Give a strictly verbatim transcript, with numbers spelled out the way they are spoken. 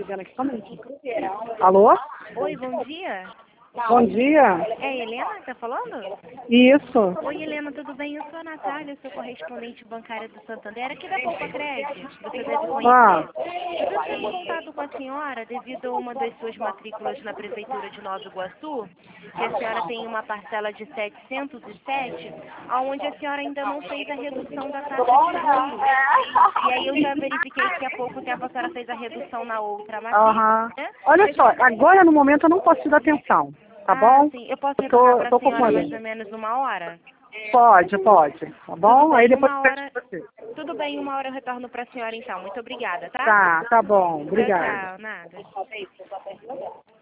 vendo aqui somente. Alô? Oi, bom dia. Bom dia. É a Helena que tá falando? Isso. Oi, Helena, tudo bem? Eu sou a Natália, sou correspondente bancária do Santander, aqui da Poupa Crédito. Você deve Ah, conhecer. Eu estou em contato com a senhora devido a uma das suas matrículas na Prefeitura de Nova Iguaçu, que a senhora tem uma parcela de setecentos e sete, onde a senhora ainda não fez a redução da taxa de juros. E aí eu já verifiquei que há pouco tempo a senhora fez a redução na outra matrícula, aham. né? Olha só, agora no momento eu não posso te dar atenção, tá Ah, bom? sim. Eu posso Eu retornar tô, para a tô senhora ocupando. mais ou menos uma hora? Pode, pode. Tá bom? Tudo Aí bem, depois uma eu peço hora. pra você. Tudo bem, uma hora eu retorno para a senhora então. Muito obrigada, tá? Tá, tá bom. Tchau, Obrigada. tchau. Nada.